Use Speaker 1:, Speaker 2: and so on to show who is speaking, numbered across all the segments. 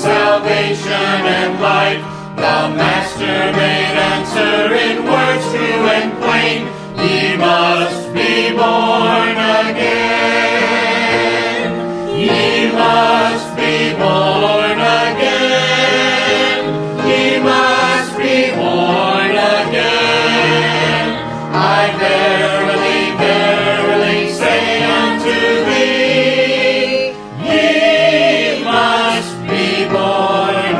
Speaker 1: salvation and light. The Master made answer in words true and plain. Ye must be born again. Ye must be born again. Ye must be born again. I verily, verily say unto thee, ye must be born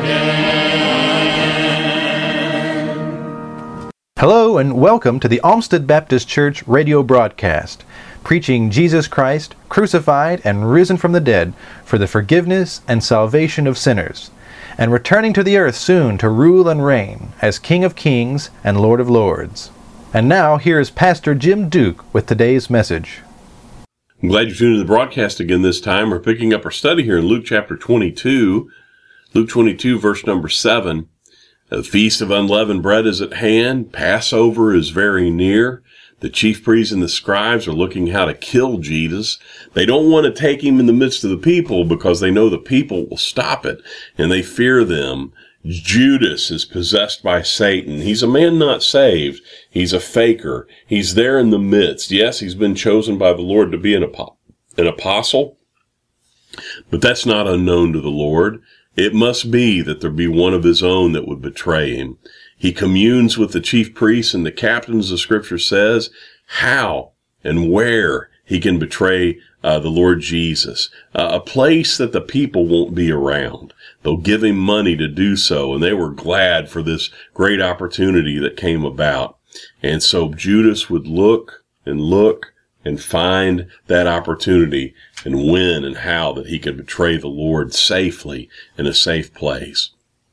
Speaker 1: again.
Speaker 2: Hello and welcome to the Olmsted Baptist Church radio broadcast, preaching Jesus Christ, crucified and risen from the dead for the forgiveness and salvation of sinners, and returning to the earth soon to rule and reign as King of Kings and Lord of Lords. And now, here is Pastor Jim Duke with today's message.
Speaker 3: I'm glad you're tuning to the broadcast again this time. We're picking up our study here in Luke chapter 22. Luke 22, verse number 7. The feast of unleavened bread is at hand. Passover is very near. The chief priests and the scribes are looking how to kill Jesus. They don't want to take him in the midst of the people because they know the people will stop it, and they fear them. Judas is possessed by Satan. He's a man not saved. He's a faker. He's there in the midst. Yes, he's been chosen by the Lord to be an apostle, but that's not unknown to the Lord. It must be that there be one of his own that would betray him. He communes with the chief priests and the captains, the scripture says, how and where he can betray the Lord Jesus. A place that the people won't be around. They'll give him money to do so, and they were glad for this great opportunity that came about. And so Judas would look and find that opportunity and when and how that he could betray the Lord safely in a safe place.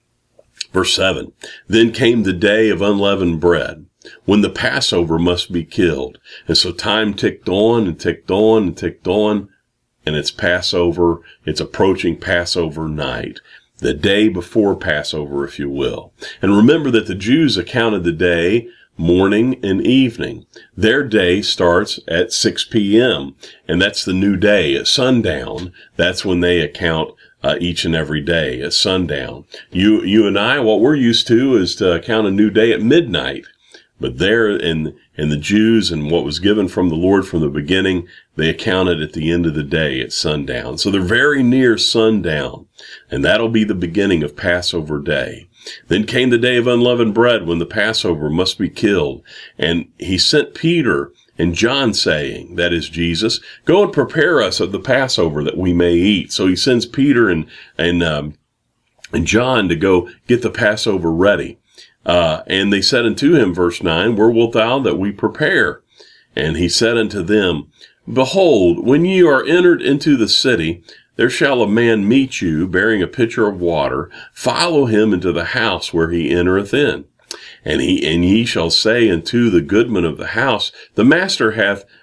Speaker 3: Verse 7, then came the day of unleavened bread, when the Passover must be killed. And so time ticked on and ticked on and ticked on, and it's Passover, it's approaching Passover night. The day before Passover, if you will. And remember that the Jews accounted the day morning and evening. Their day starts at 6 p.m., and that's the new day. At sundown, that's when they account each and every day, at sundown. You and I, what we're used to is to count a new day at midnight. But there in the Jews and what was given from the Lord from the beginning, they accounted at the end of the day at sundown. So they're very near sundown, and that'll be the beginning of Passover day. Then came the day of unleavened bread, when the Passover must be killed. And he sent Peter and John, saying, that is Jesus, go and prepare us of the Passover that we may eat. So he sends Peter and John to go get the Passover ready. And they said unto him, verse 9, where wilt thou that we prepare? And he said unto them, behold, when ye are entered into the city, there shall a man meet you, bearing a pitcher of water. Follow him into the house where he entereth in. And ye shall say unto the goodman of the house, the master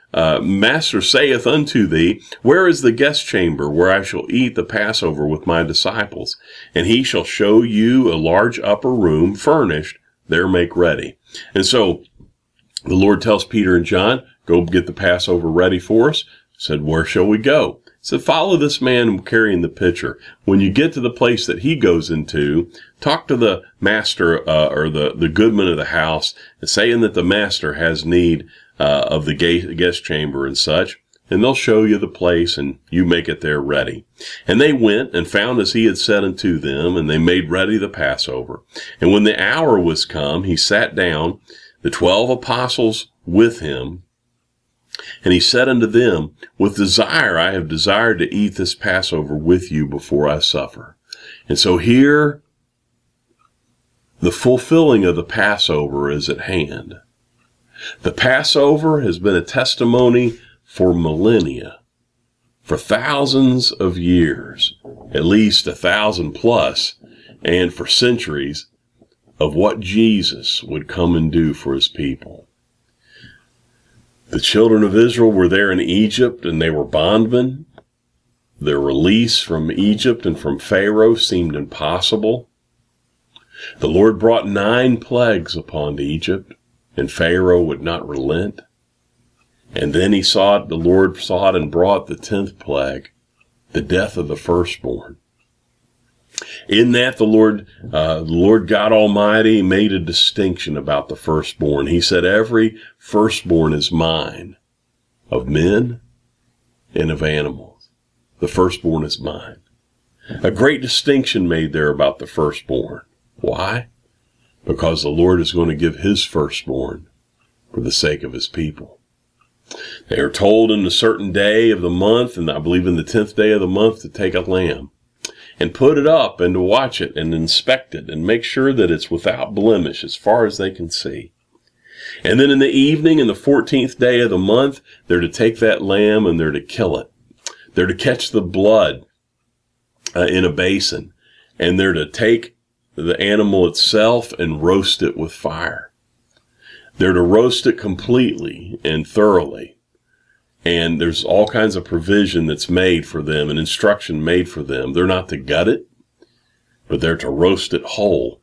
Speaker 3: saith unto thee, where is the guest chamber where I shall eat the Passover with my disciples? And he shall show you a large upper room furnished, there make ready. And so the Lord tells Peter and John, go get the Passover ready for us. Said, where shall we go? Said, follow this man carrying the pitcher. When you get to the place that he goes into, talk to the master or the goodman of the house, saying that the master has need of the guest chamber and such, and they'll show you the place, and you make it there ready. And they went and found as he had said unto them, and they made ready the Passover. And when the hour was come, he sat down, the 12 apostles with him, and he said unto them, with desire I have desired to eat this Passover with you before I suffer. And so here, the fulfilling of the Passover is at hand. The Passover has been a testimony for millennia, for thousands of years, at least 1,000 plus, and for centuries, of what Jesus would come and do for his people. The children of Israel were there in Egypt, and they were bondmen. Their release from Egypt and from Pharaoh seemed impossible. The Lord brought 9 plagues upon Egypt, and Pharaoh would not relent. And then the Lord sought and brought the 10th plague, the death of the firstborn. In that, the Lord God Almighty made a distinction about the firstborn. He said, every firstborn is mine, of men and of animals. The firstborn is mine. A great distinction made there about the firstborn. Why? Because the Lord is going to give his firstborn for the sake of his people. They are told in a certain day of the month, and I believe in the 10th day of the month, to take a lamb and put it up and to watch it and inspect it and make sure that it's without blemish as far as they can see. And then in the evening, in the 14th day of the month, they're to take that lamb and they're to kill it. They're to catch the blood in a basin, and they're to take the animal itself and roast it with fire. They're to roast it completely and thoroughly. And there's all kinds of provision that's made for them and instruction made for them. They're not to gut it, but they're to roast it whole.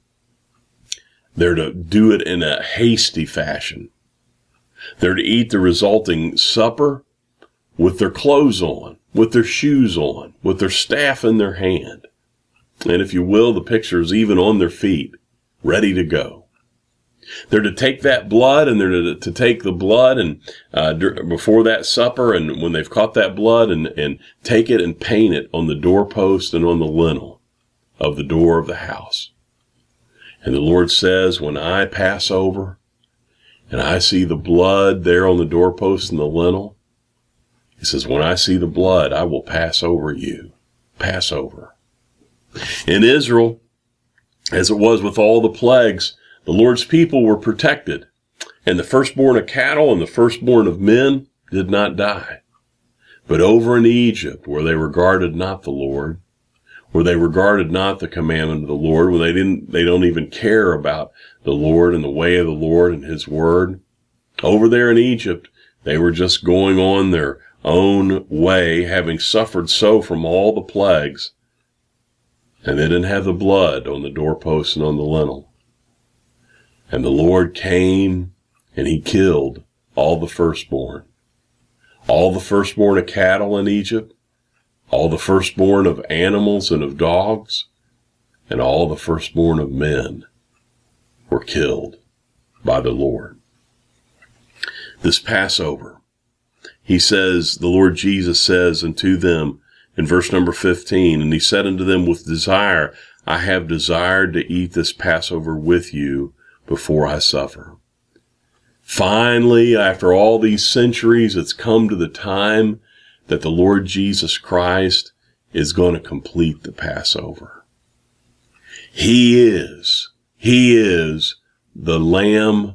Speaker 3: They're to do it in a hasty fashion. They're to eat the resulting supper with their clothes on, with their shoes on, with their staff in their hand. And if you will, the picture is even on their feet, ready to go. They're to take that blood, and they're to take the blood and before that supper, and when they've caught that blood, and take it and paint it on the doorpost and on the lintel of the door of the house. And the Lord says, when I pass over and I see the blood there on the doorpost and the lintel, he says, when I see the blood, I will pass over you. Pass over. In Israel, as it was with all the plagues, the Lord's people were protected, and the firstborn of cattle and the firstborn of men did not die. But over in Egypt, where they regarded not the Lord, where they regarded not the commandment of the Lord, where they don't even care about the Lord and the way of the Lord and his word, over there in Egypt, they were just going on their own way, having suffered so from all the plagues, and they didn't have the blood on the doorpost and on the lintel. And the Lord came and he killed all the firstborn. All the firstborn of cattle in Egypt, all the firstborn of animals and of dogs, and all the firstborn of men were killed by the Lord. This Passover, he says, the Lord Jesus says unto them in verse number 15, and he said unto them, with desire, I have desired to eat this Passover with you before I suffer. Finally, after all these centuries, it's come to the time that the Lord Jesus Christ is going to complete the Passover. He is the Lamb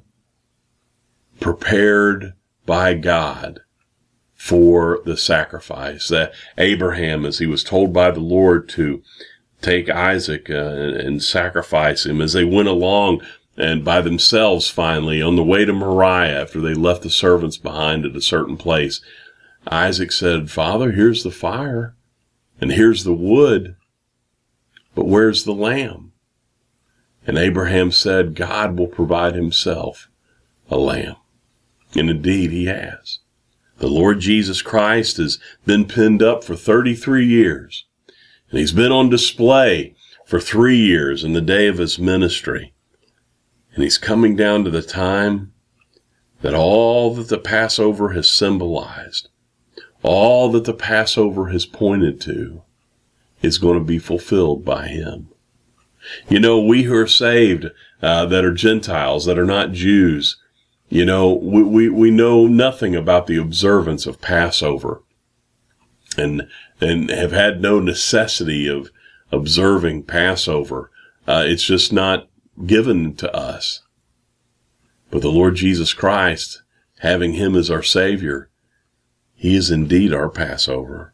Speaker 3: prepared by God for the sacrifice. That Abraham, as he was told by the Lord to take Isaac and sacrifice him, as they went along and by themselves finally on the way to Moriah, after they left the servants behind at a certain place, Isaac said, Father, here's the fire and here's the wood, but where's the lamb? And Abraham said, God will provide himself a lamb. And indeed he has. The Lord Jesus Christ has been pinned up for 33 years, and he's been on display for 3 years in the day of his ministry. And he's coming down to the time that all that the Passover has symbolized, all that the Passover has pointed to, is going to be fulfilled by him. You know, we who are saved, that are Gentiles, that are not Jews, you know, we know nothing about the observance of Passover, and have had no necessity of observing Passover. It's just not given to us. But the Lord Jesus Christ, having him as our Savior, he is indeed our Passover.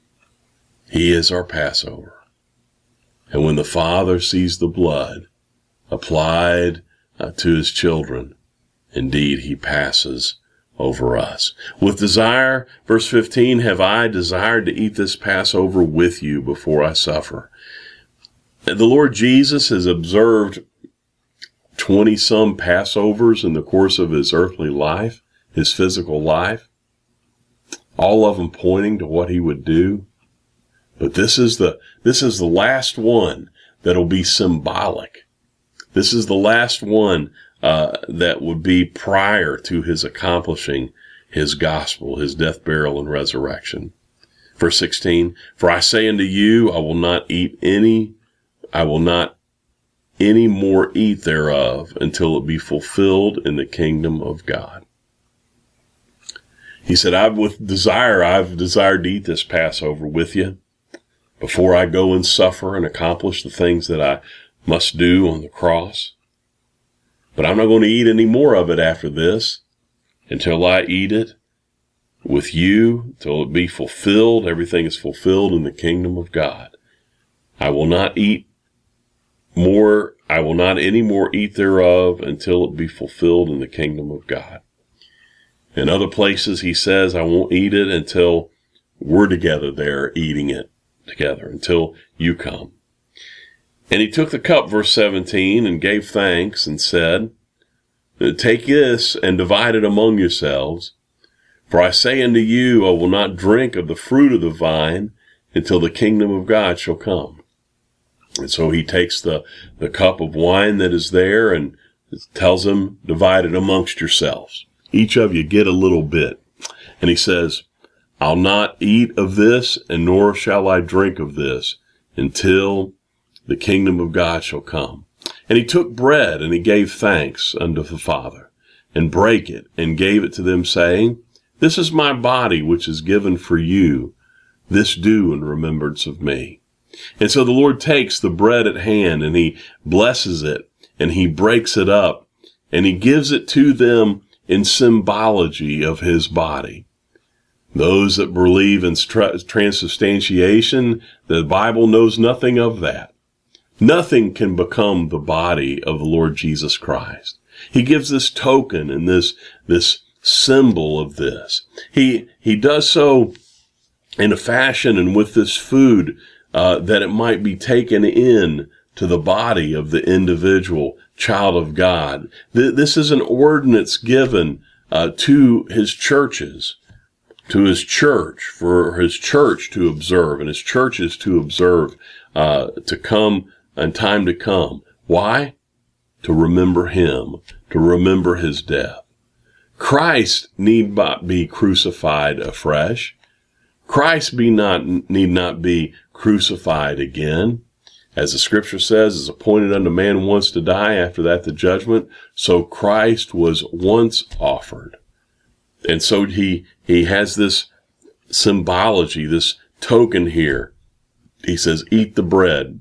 Speaker 3: He is our Passover. And when the Father sees the blood applied to his children, indeed he passes over us. With desire, verse 15, have I desired to eat this Passover with you before I suffer. The Lord Jesus has observed 20-some Passovers in the course of his earthly life, his physical life, all of them pointing to what he would do. But this is the last one that'll be symbolic. This is the last one that would be prior to his accomplishing his gospel, his death, burial, and resurrection. Verse 16, for I say unto you, I will not any more eat thereof until it be fulfilled in the kingdom of God. He said, I've desired to eat this Passover with you before I go and suffer and accomplish the things that I must do on the cross. But I'm not going to eat any more of it after this until I eat it with you, till it be fulfilled. Everything is fulfilled in the kingdom of God. I will not any more eat thereof until it be fulfilled in the kingdom of God. In other places, he says, I won't eat it until we're together there eating it together, until you come. And he took the cup, verse 17, and gave thanks and said, take this and divide it among yourselves. For I say unto you, I will not drink of the fruit of the vine until the kingdom of God shall come. And so he takes the cup of wine that is there and tells them, divide it amongst yourselves. Each of you get a little bit. And he says, I'll not eat of this, and nor shall I drink of this, until the kingdom of God shall come. And he took bread, and he gave thanks unto the Father, and brake it, and gave it to them, saying, this is my body, which is given for you. This do in remembrance of me. And so the Lord takes the bread at hand, and he blesses it, and he breaks it up, and he gives it to them in symbology of his body. Those that believe in transubstantiation, the Bible knows nothing of that. Nothing can become the body of the Lord Jesus Christ. He gives this token and this symbol of this. He does so in a fashion and with this food that it might be taken in to the body of the individual child of God. This is an ordinance given to his churches, to his church, for his church to observe, and his churches to observe to come and time to come. Why? To remember him, to remember his death. Christ need not be crucified afresh. Christ need not be crucified again. As the scripture says, it's appointed unto man once to die, after that the judgment. So Christ was once offered. And so he has this symbology, this token here. He says, eat the bread.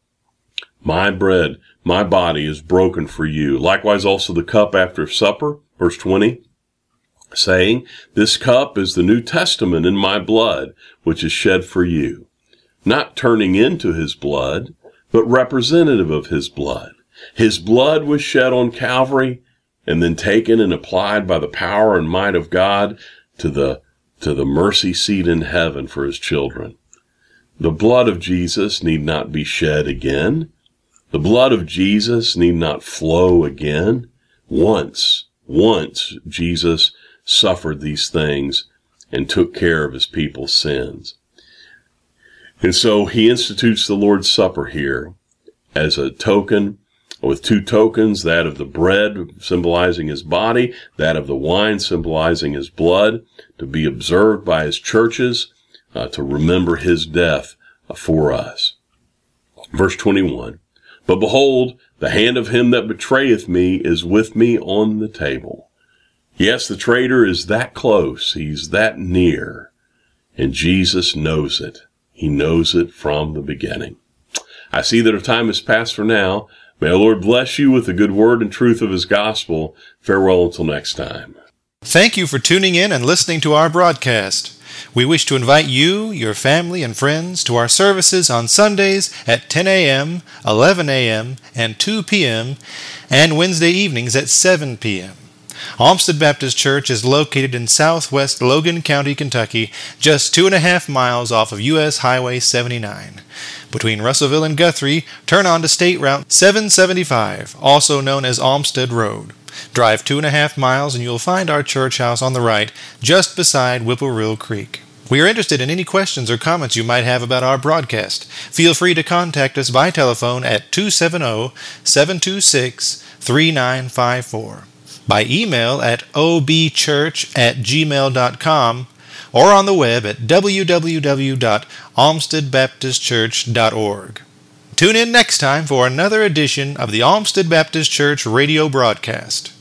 Speaker 3: My bread, my body is broken for you. Likewise also the cup after supper, verse 20, saying, this cup is the New Testament in my blood, which is shed for you. Not turning into his blood, but representative of his blood. His blood was shed on Calvary and then taken and applied by the power and might of God to the mercy seat in heaven for his children. The blood of Jesus need not be shed again. The blood of Jesus need not flow again. Once Jesus suffered these things and took care of his people's sins. And so he institutes the Lord's Supper here as a token, with two tokens, that of the bread symbolizing his body, that of the wine symbolizing his blood, to be observed by his churches, to remember his death for us. Verse 21, but behold, the hand of him that betrayeth me is with me on the table. Yes, the traitor is that close. He's that near. And Jesus knows it. He knows it from the beginning. I see that our time has passed for now. May the Lord bless you with the good word and truth of his gospel. Farewell until next time.
Speaker 2: Thank you for tuning in and listening to our broadcast. We wish to invite you, your family, and friends to our services on Sundays at 10 a.m., 11 a.m., and 2 p.m., and Wednesday evenings at 7 p.m. Olmsted Baptist Church is located in southwest Logan County, Kentucky, just 2.5 miles off of U.S. Highway 79. Between Russellville and Guthrie, turn on to State Route 775, also known as Olmsted Road. Drive 2.5 miles and you'll find our church house on the right, just beside Whippoorwill Creek. We are interested in any questions or comments you might have about our broadcast. Feel free to contact us by telephone at 270-726-3954, by email at obchurch@gmail.com, or on the web at www.olmstedbaptistchurch.org. Tune in next time for another edition of the Olmsted Baptist Church radio broadcast.